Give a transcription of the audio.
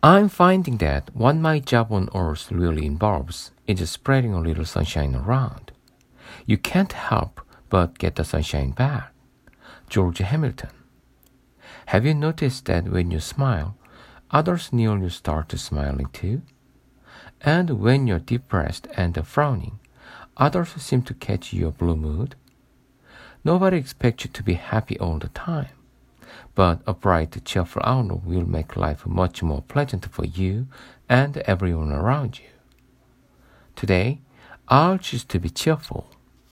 I'm finding that what my job on Earth really involves is spreading a little sunshine around. You can't help but get the sunshine back. George Hamilton. Have you noticed that when you smile, others near you start smiling too? And when you're depressed and frowning, others seem to catch your blue mood? Nobody expects you to be happy all the time, but a bright, cheerful outlook will make life much more pleasant for you and everyone around you. Today, I'll choose to be cheerful.